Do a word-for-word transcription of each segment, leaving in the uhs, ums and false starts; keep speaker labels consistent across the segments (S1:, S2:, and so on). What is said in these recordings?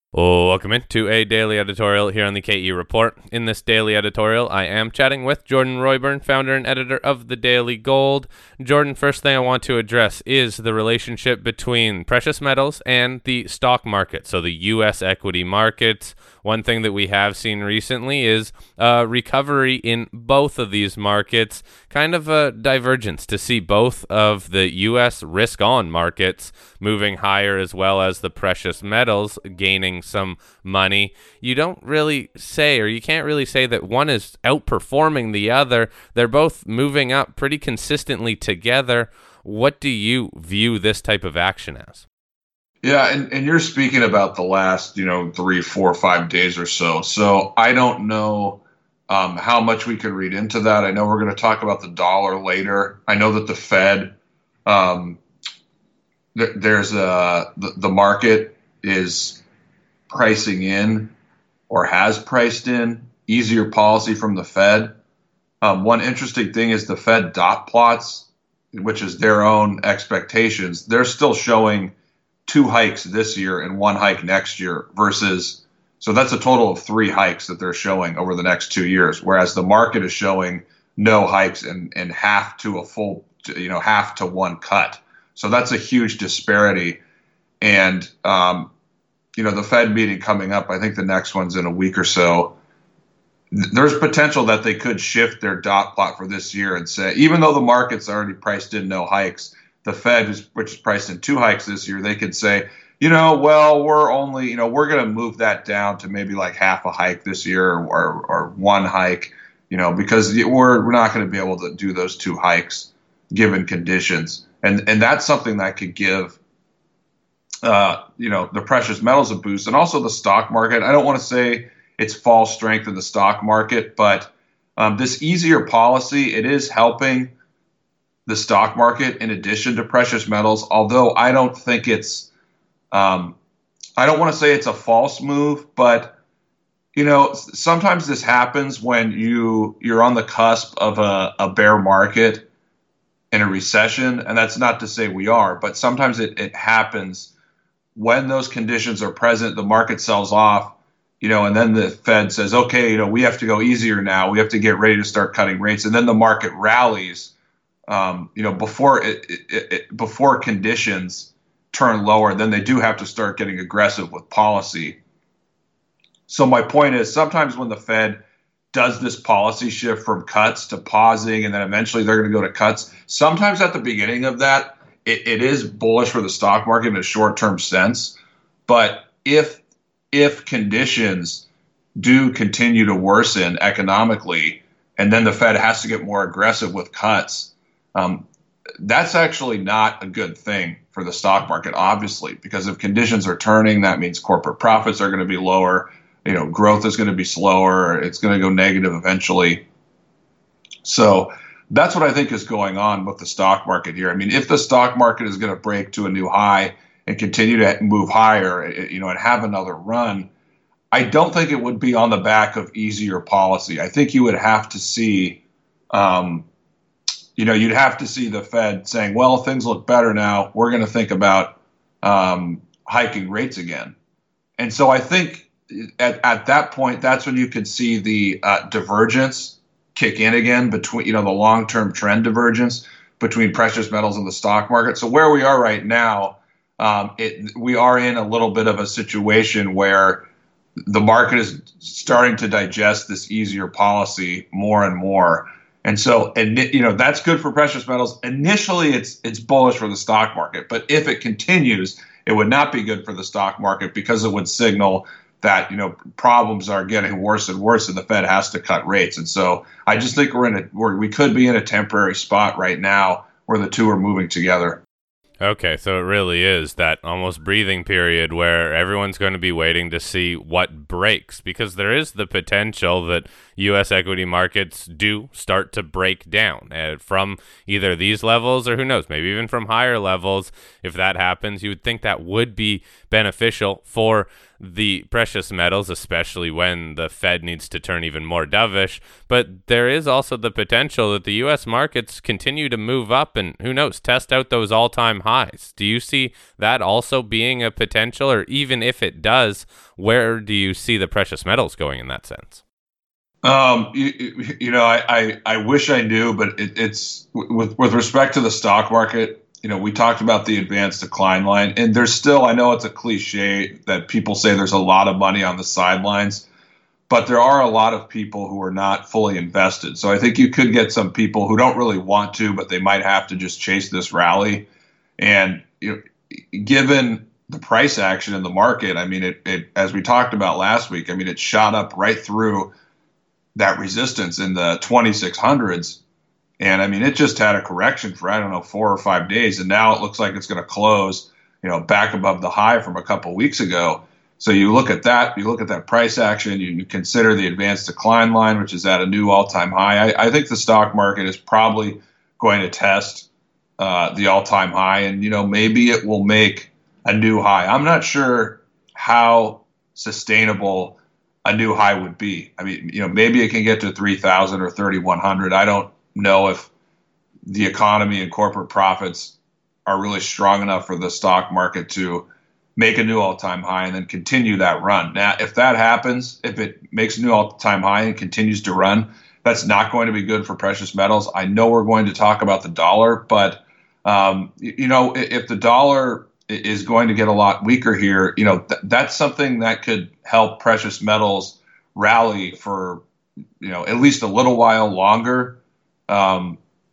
S1: Oh, welcome into a daily editorial here on the K E Report. In this daily editorial, I am chatting with Jordan Royburn, founder and editor of the Daily Gold. Jordan, first thing I want to address is the relationship between precious metals and the stock market, so the U S equity markets. One thing that we have seen recently is a recovery in both of these markets, kind of a divergence to see both of the U S risk-on markets moving higher as well as the precious metals gaining some money. You don't really say, or you can't really say that one is outperforming the other. They're both moving up pretty consistently together. What do you view this type of action as?
S2: Yeah, and, and you're speaking about the last, you know, three, four, five days or so. So I don't know um, how much we could read into that. I know we're going to talk about the dollar later. I know that the Fed, um, th- there's a the, the market is pricing in or has priced in easier policy from the Fed. Um, one interesting thing is the Fed dot plots, which is their own expectations. They're still showing two hikes this year and one hike next year versus, so that's a total of three hikes that they're showing over the next two years, whereas the market is showing no hikes and, and half to a full, you know, half to one cut. So that's a huge disparity. And, um, you know, the Fed meeting coming up, I think the next one's in a week or so. There's potential that they could shift their dot plot for this year and say, even though the market's already priced in no hikes, the Fed, which is priced in two hikes this year, they could say, you know, well, we're only, you know, we're going to move that down to maybe like half a hike this year or, or, or one hike, you know, because we're, we're not going to be able to do those two hikes given conditions. And, and that's something that could give, uh, you know, the precious metals a boost and also the stock market. I don't want to say it's false strength in the stock market, but um, this easier policy, it is helping the stock market in addition to precious metals, although I don't think it's, um, I don't want to say it's a false move, but, you know, sometimes this happens when you, you're on the cusp of a, a bear market in a recession, and that's not to say we are, but sometimes it, it happens when those conditions are present, the market sells off, you know, and then the Fed says, okay, you know, we have to go easier now. We have to get ready to start cutting rates. And then the market rallies. Um, you know, before it, it, it, before conditions turn lower, then they do have to start getting aggressive with policy. So my point is, sometimes when the Fed does this policy shift from cuts to pausing, and then eventually they're going to go to cuts, sometimes at the beginning of that, it, it is bullish for the stock market in a short-term sense. But if if conditions do continue to worsen economically, and then the Fed has to get more aggressive with cuts, Um, that's actually not a good thing for the stock market, obviously, because if conditions are turning, that means corporate profits are going to be lower. You know, growth is going to be slower. It's going to go negative eventually. So that's what I think is going on with the stock market here. I mean, if the stock market is going to break to a new high and continue to move higher, you know, and have another run, I don't think it would be on the back of easier policy. I think you would have to see, um, You know, you'd have to see the Fed saying, well, things look better now. We're going to think about um, hiking rates again. And so I think at, at that point, that's when you could see the uh, divergence kick in again between, you know, the long-term trend divergence between precious metals and the stock market. So where we are right now, um, it, we are in a little bit of a situation where the market is starting to digest this easier policy more and more. And so, and you know, that's good for precious metals. Initially, it's it's bullish for the stock market, but if it continues, it would not be good for the stock market because it would signal that, you know, problems are getting worse and worse, and the Fed has to cut rates. And so, I just think we're in a where we could be in a temporary spot right now where the two are moving together.
S1: Okay, so it really is that almost breathing period where everyone's going to be waiting to see what breaks, because there is the potential that U S equity markets do start to break down uh, from either these levels or who knows, maybe even from higher levels. If that happens, you would think that would be beneficial for the precious metals, especially when the Fed needs to turn even more dovish. But there is also the potential that the U S markets continue to move up and, who knows, test out those all-time highs. Do you see that also being a potential? Or even if it does, where do you see the precious metals going in that sense?
S2: Um, you, you know, I, I, I wish I knew, but it, it's with with respect to the stock market. You know, we talked about the advanced decline line, and there's still, I know it's a cliche that people say there's a lot of money on the sidelines, but there are a lot of people who are not fully invested. So I think you could get some people who don't really want to, but they might have to just chase this rally. And you know, given the price action in the market, I mean, it, it as we talked about last week, I mean, it shot up right through that resistance in the twenty-six hundreds. And I mean, it just had a correction for, I don't know, four or five days. And now it looks like it's going to close, you know, back above the high from a couple of weeks ago. So you look at that, you look at that price action, you, you consider the advanced decline line, which is at a new all-time high. I, I think the stock market is probably going to test uh, the all-time high. And, you know, maybe it will make a new high. I'm not sure how sustainable a new high would be. I mean, you know, maybe it can get to three thousand or thirty-one hundred. I don't know if the economy and corporate profits are really strong enough for the stock market to make a new all-time high and then continue that run. Now, if that happens, if it makes a new all-time high and continues to run, that's not going to be good for precious metals. I know we're going to talk about the dollar, but um, you know, if the dollar is going to get a lot weaker here, you know, th- that's something that could help precious metals rally for, you know, at least a little while longer. Um,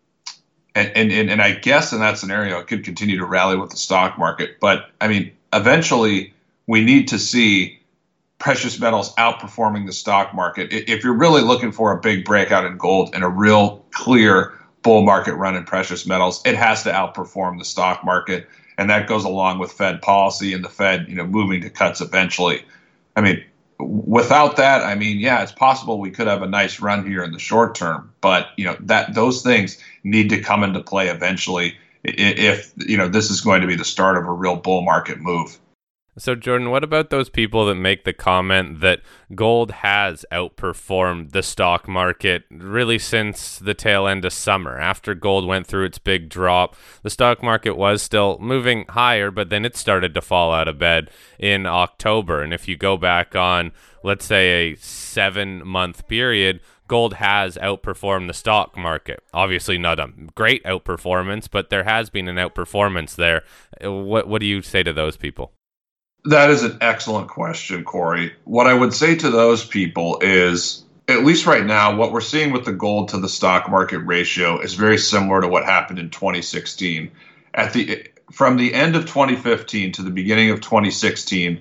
S2: and, and, and I guess in that scenario, it could continue to rally with the stock market. But I mean, eventually we need to see precious metals outperforming the stock market. If you're really looking for a big breakout in gold and a real clear bull market run in precious metals, it has to outperform the stock market. And that goes along with Fed policy and the Fed, you know, moving to cuts eventually. I mean, without that, I mean, yeah, it's possible we could have a nice run here in the short term, but you know that those things need to come into play eventually if you know this is going to be the start of a real bull market move.
S1: So, Jordan, what about those people that make the comment that gold has outperformed the stock market really since the tail end of summer? After gold went through its big drop, the stock market was still moving higher, but then it started to fall out of bed in October. And if you go back on, let's say, a seven-month period, gold has outperformed the stock market. Obviously not a great outperformance, but there has been an outperformance there. What, what do you say to those people?
S2: That is an excellent question, Corey. What I would say to those people is, at least right now, what we're seeing with the gold to the stock market ratio is very similar to what happened in twenty sixteen. At the from the end of twenty fifteen to the beginning of twenty sixteen,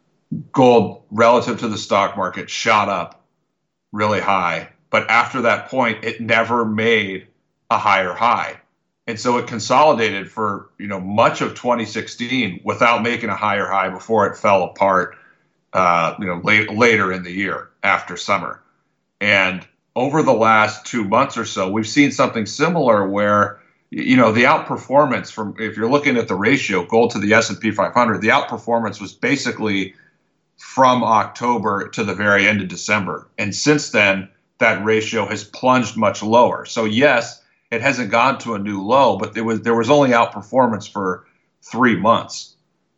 S2: gold relative to the stock market shot up really high. But after that point, it never made a higher high. And so it consolidated for, you know, much of twenty sixteen without making a higher high before it fell apart, uh, you know, late, later in the year after summer. And over the last two months or so, we've seen something similar where, you know, the outperformance from, if you're looking at the ratio, gold to the S and P five hundred, the outperformance was basically from October to the very end of December. And since then, that ratio has plunged much lower. So yes, it hasn't gone to a new low, but there was there was only outperformance for three months.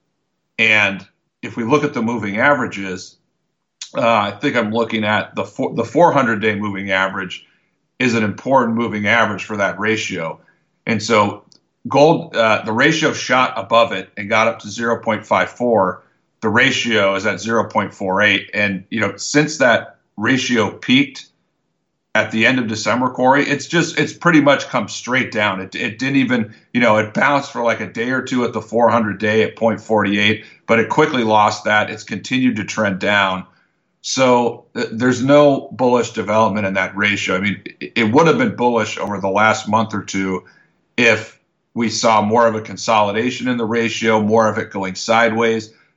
S2: And if we look at the moving averages, uh, I think I'm looking at the four, the four hundred day moving average is an important moving average for that ratio. And so gold, uh, the ratio shot above it and got up to zero point five four. The ratio is at zero point four eight. And, you know, since that ratio peaked at the end of December, Corey, it's just, it's pretty much come straight down. It, it didn't even, you know, it bounced for like a day or two at the four hundred day at zero point four eight, but it quickly lost that. It's continued to trend down. So th- there's no bullish development in that ratio. I mean, it, it would have been bullish over the last month or two if we saw more of a consolidation in the ratio, more of it going sideways.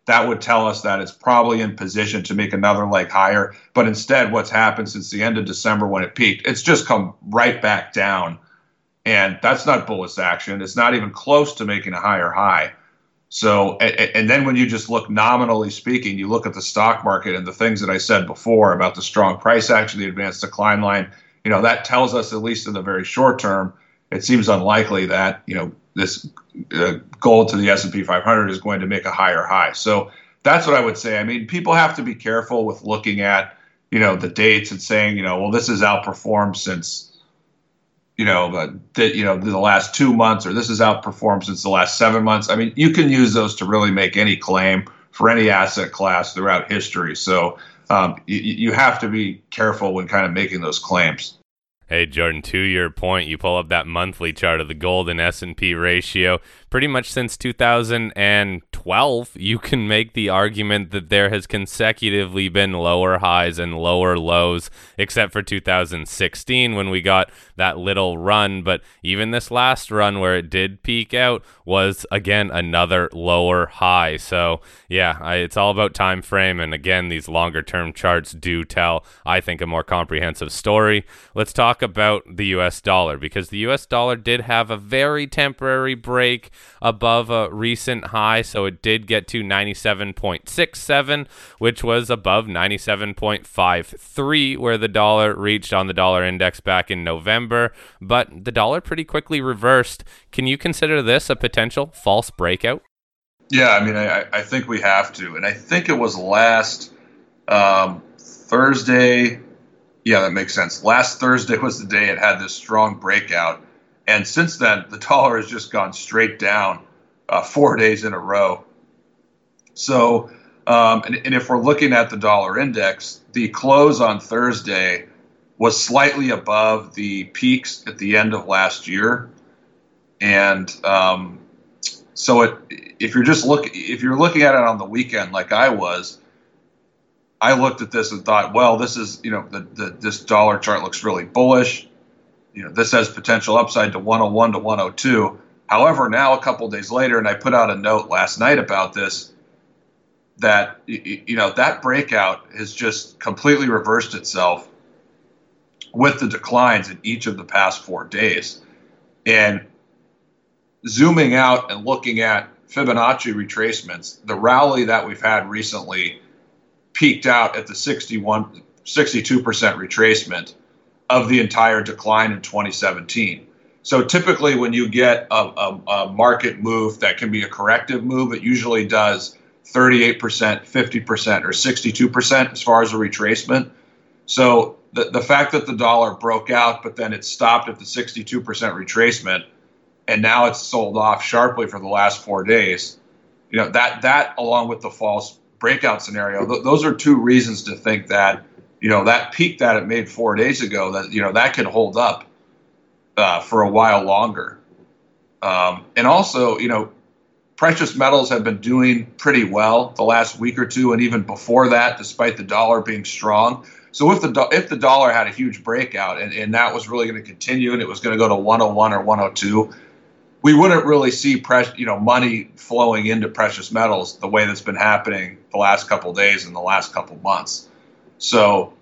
S2: that would tell us that it's probably in position to make another leg higher. But instead, what's happened since the end of December when it peaked, it's just come right back down. And that's not bullish action. It's not even close to making a higher high. So, and, and then when you just look nominally speaking, you look at the stock market and the things that I said before about the strong price action, the advanced decline line, you know, that tells us, at least in the very short term, it seems unlikely that, you know, this uh, gold to the S and P five hundred is going to make a higher high. So that's what I would say. I mean, people have to be careful with looking at, you know, the dates and saying, you know, well, this has outperformed since, you know, uh, the, you know, the last two months, or this has outperformed since the last seven months. I mean, you can use those to really make any claim for any asset class throughout history. So um, you, you have to be careful when kind of making those claims.
S1: Hey, Jordan, to your point, you pull up that monthly chart of the gold and S and P ratio. Pretty much since two thousand twelve, you can make the argument that there has consecutively been lower highs and lower lows, except for two thousand sixteen when we got that little run. But even this last run where it did peak out was, again, another lower high. So, yeah, I, it's all about time frame. And again, these longer-term charts do tell, I think, a more comprehensive story. Let's talk about the U S dollar, because the U S dollar did have a very temporary break above a recent high, so it did get to ninety-seven point six seven, which was above ninety-seven point five three, where the dollar reached on the dollar index back in November, but the dollar pretty quickly reversed. Can you consider this a potential false breakout?
S2: Yeah, I mean, I, I think we have to, and I think it was last um, Thursday. Yeah, that makes sense. Last Thursday was the day it had this strong breakout. And since then, the dollar has just gone straight down uh, four days in a row. So, um, and, and if we're looking at the dollar index, the close on Thursday was slightly above the peaks at the end of last year. And um, so it, if you're just look, if you're looking at it on the weekend like I was, I looked at this and thought, well, this is, you know, the, the this dollar chart looks really bullish. You know, this has potential upside to one oh one to one oh two. However, now a couple of days later, and I put out a note last night about this, that, you know, that breakout has just completely reversed itself with the declines in each of the past four days. And zooming out and looking at Fibonacci retracements, the rally that we've had recently peaked out at the sixty-one, sixty-two percent retracement of the entire decline in twenty seventeen. So typically when you get a, a, a market move that can be a corrective move, it usually does thirty-eight percent, fifty percent, or sixty-two percent as far as a retracement. So the, the fact that the dollar broke out, but then it stopped at the sixty-two percent retracement, and now it's sold off sharply for the last four days, you know, that that along with the false breakout scenario, th- those are two reasons to think that, you know, that peak that it made four days ago, that, you know, that could hold up uh, for a while longer. Um, and also, you know, precious metals have been doing pretty well the last week or two, and even before that, despite the dollar being strong. So if the do- if the dollar had a huge breakout and, and that was really going to continue and it was going to go to one oh one or one oh two, we wouldn't really see pres- you know, money flowing into precious metals the way that's been happening the last couple of days and the last couple of months. So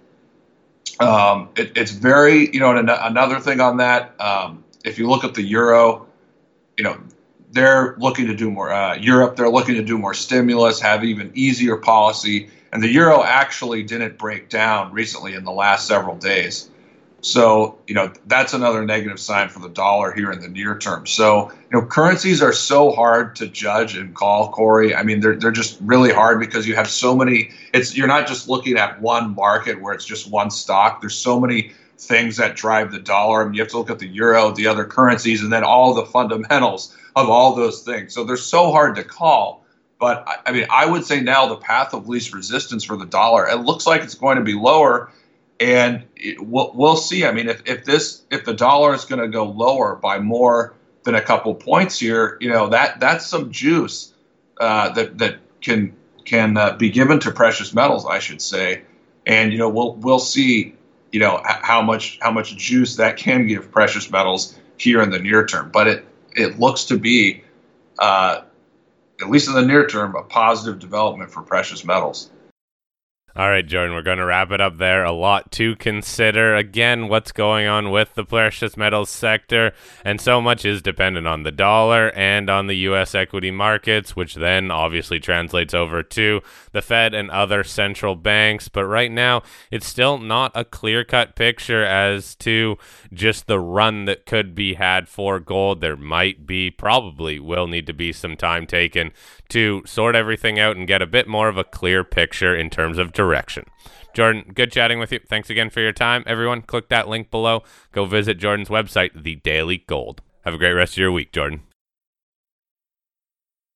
S2: um, it, it's very, you know, and an- another thing on that, um, if you look at the euro, you know, they're looking to do more. Uh, Europe, they're looking to do more stimulus, have even easier policy, and the euro actually didn't break down recently in the last several days. So, you know, that's another negative sign for the dollar here in the near term. So, you know, currencies are so hard to judge and call, Corey. I mean, they're they're just really hard because you have so many. It's you're not just looking at one market where it's just one stock. There's so many things that drive the dollar. I mean, you have to look at the euro, the other currencies, and then all the fundamentals of all those things. So they're so hard to call. But I, I mean, I would say now the path of least resistance for the dollar, it looks like it's going to be lower. And it, we'll, we'll see. I mean, if, if this, if the dollar is going to go lower by more than a couple points here, you know, that that's some juice uh, that that can can uh, be given to precious metals, I should say. And you know, we'll we'll see, you know, how much how much juice that can give precious metals here in the near term. But it it looks to be uh, at least in the near term, a positive development for precious metals.
S1: All right, Jordan, we're going to wrap it up there. A lot to consider. Again, what's going on with the precious metals sector, and so much is dependent on the dollar and on the U S equity markets, which then obviously translates over to the Fed and other central banks. But right now, it's still not a clear-cut picture as to just the run that could be had for gold. There might be, probably will need to be some time taken to sort everything out and get a bit more of a clear picture in terms of direction. Jordan, good chatting with you. Thanks again for your time. Everyone, click that link below. Go visit Jordan's website, The Daily Gold. Have a great rest of your week, Jordan.